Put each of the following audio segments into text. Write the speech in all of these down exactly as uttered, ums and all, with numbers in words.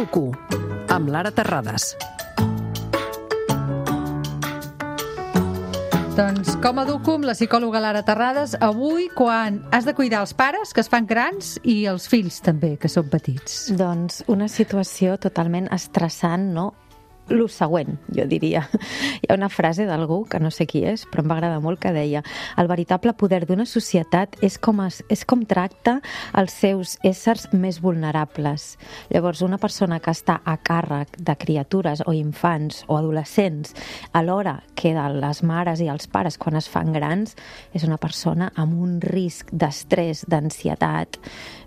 Caduco, amb Lara Terrades. Doncs com a educo amb la psicòloga Lara Terrades, avui quan has de cuidar els pares, que es fan grans, i els fills també, que són petits. Doncs una situació totalment estressant, no? Lo següent, jo diria. Hi ha una frase d'algú, que no sé qui és, però em va agradar molt, que deia: el veritable poder d'una societat és com, es, és com tracta els seus éssers més vulnerables. Llavors, una persona que està a càrrec de criatures o infants o adolescents alhora que de les mares i els pares quan es fan grans, és una persona amb un risc d'estrès, d'ansietat,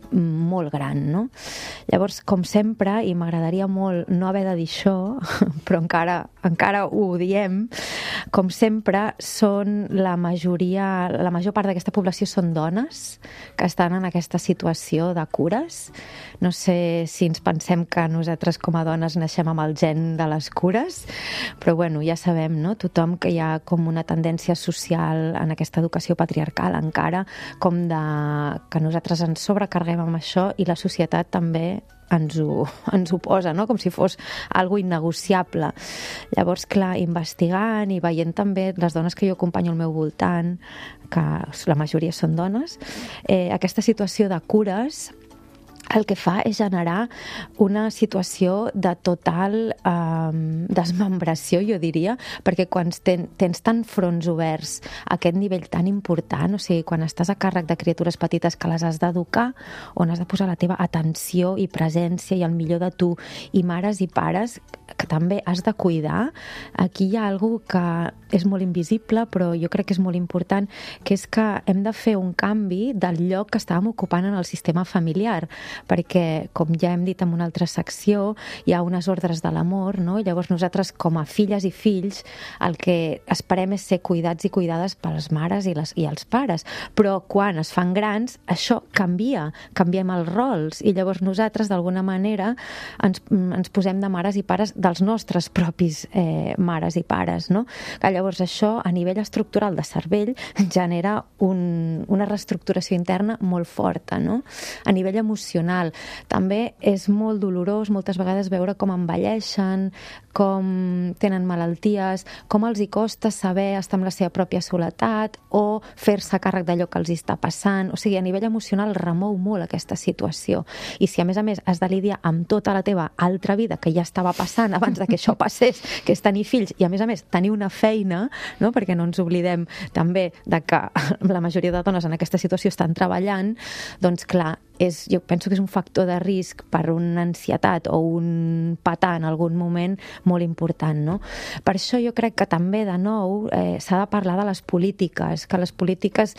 molt gran, no? Llavors, com sempre, i m'agradaria molt no haver de dir això, però encara, encara ho diem, com sempre, són la majoria, la major part d'aquesta població són dones que estan en aquesta situació de cures. No sé si ens pensem que nosaltres com a dones naixem amb el gen de les cures, però bueno, ja sabem, no? Tothom que hi ha com una tendència social en aquesta educació patriarcal encara, com de que nosaltres ens sobrecarreguem amb això i la societat també ens ho, ens ho posa, no? Com si fos algo innegociable. Llavors, clar, investigant i veient també les dones que jo acompanyo al meu voltant, que la majoria són dones, eh, aquesta situació de cures el que fa és generar una situació de total eh, desmembració, jo diria, perquè quan ten, tens tant fronts oberts a aquest nivell tan important, o sigui, quan estàs a càrrec de criatures petites que les has d'educar, on has de posar la teva atenció i presència i el millor de tu, i mares i pares que també has de cuidar, aquí hi ha alguna que és molt invisible, però jo crec que és molt important, que és que hem de fer un canvi del lloc que estàvem ocupant en el sistema familiar, perquè, com ja hem dit en una altra secció, hi ha unes ordres de l'amor, no? I llavors nosaltres, com a filles i fills, el que esperem és ser cuidats i cuidades per les mares i, les, i els pares. Però quan es fan grans, això canvia, canviem els rols, i llavors nosaltres, d'alguna manera, ens, ens posem de mares i pares dels nostres propis eh, mares i pares, no? Que llavors això, a nivell estructural de cervell, genera un, una reestructuració interna molt forta, no? A nivell emocional, també és molt dolorós moltes vegades veure com envelleixen, com tenen malalties, com els hi costa saber estar amb la seva pròpia soledat o fer-se càrrec d'allò que els està passant. O sigui, a nivell emocional remou molt aquesta situació. I si a més a més has de lidiar amb tota la teva altra vida que ja estava passant abans de que això passés, que és tenir fills, i a més a més tenir una feina, no? Perquè no ens oblidem també de que la majoria de dones en aquesta situació estan treballant, doncs clar, és, jo penso que és un factor de risc per una ansietat o un petar en algun moment molt important, no? Per això jo crec que també, de nou, eh, s'ha de parlar de les polítiques, que les polítiques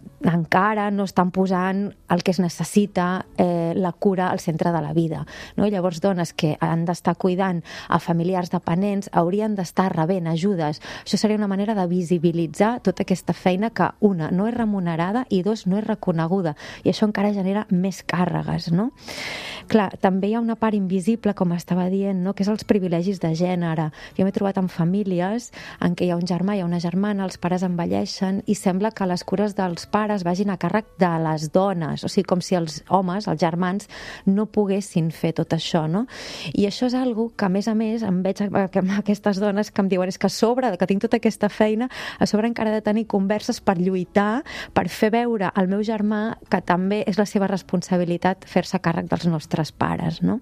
encara no estan posant el que es necessita, eh, la cura al centre de la vida, no? I llavors dones que han d'estar cuidant a familiars dependents haurien d'estar rebent ajudes. Això seria una manera de visibilitzar tota aquesta feina que, una, no és remunerada i, dos, no és reconeguda. I això encara genera més càrregues, no? Clar, també hi ha una part invisible, com estava dient, no? Que és els privilegis de gènere. Jo m'he trobat en famílies en què hi ha un germà, hi ha una germana, els pares envelleixen i sembla que les cures dels pares vagin a càrrec de les dones, o sigui, com si els homes, els germans, no poguessin fer tot això, no? I això és algo que, a més a més, em veig amb aquestes dones que em diuen és que a sobre, que tinc tota aquesta feina, a sobre encara he de tenir converses per lluitar, per fer veure al meu germà que també és la seva responsabilitat fer-se càrrec dels nostres pares, no?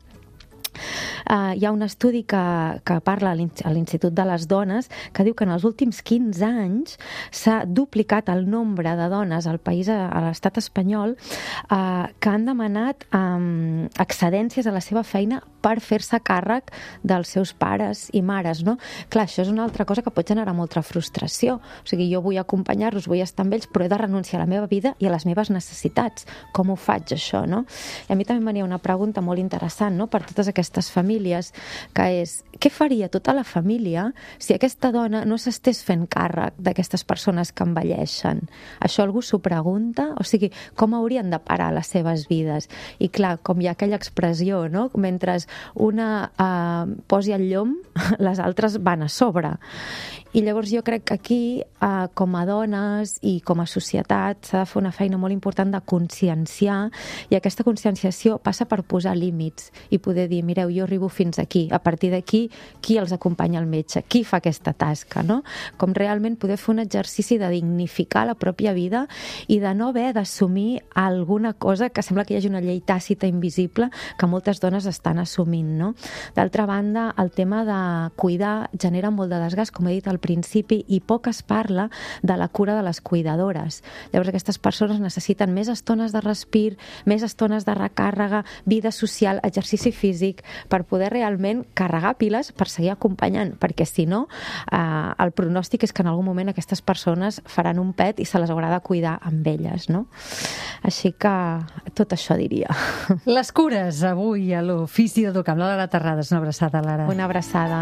Uh, hi ha un estudi que, que parla a l'Institut de les Dones que diu que en els últims quinze anys s'ha duplicat el nombre de dones al país, a l'estat espanyol, uh, que han demanat um, excedències a la seva feina per fer-se càrrec dels seus pares i mares, no? Clar, això és una altra cosa que pot generar molta frustració. O sigui, jo vull acompanyar-los, vull estar amb ells, però he de renunciar a la meva vida i a les meves necessitats. Com ho faig, això, no? I a mi també em venia una pregunta molt interessant, no?, per totes aquestes famílies, que és: què faria tota la família si aquesta dona no s'estés fent càrrec d'aquestes persones que envelleixen? Això algú s'ho pregunta? O sigui, com haurien de parar les seves vides? I clar, com hi ha aquella expressió, no?, mentre una eh, posi el llom, les altres van a sobre. I llavors jo crec que aquí, eh, com a dones i com a societat, s'ha de fer una feina molt important de conscienciar, i aquesta conscienciació passa per posar límits i poder dir, mireu, jo arribo fins aquí, a partir d'aquí, qui els acompanya al metge, qui fa aquesta tasca, no? Com realment poder fer un exercici de dignificar la pròpia vida i de no haver d'assumir alguna cosa que sembla que hi hagi una llei tàcita invisible que moltes dones estan assumint, no? D'altra banda, el tema de cuidar genera molt de desgast, com he dit al principi, i poc es parla de la cura de les cuidadores. Llavors aquestes persones necessiten més estones de respir, més estones de recàrrega, vida social, exercici físic, per poder realment carregar piles per seguir acompanyant, perquè si no, eh, el pronòstic és que en algun moment aquestes persones faran un pet i se les haurà de cuidar amb elles, no? Així que tot això diria. Les cures avui a l'ofici d'Educar amb la Lara Terrades. Una abraçada, Lara. Una abraçada.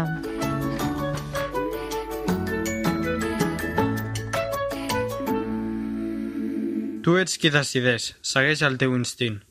Tu ets qui decideix, segueix el teu instint.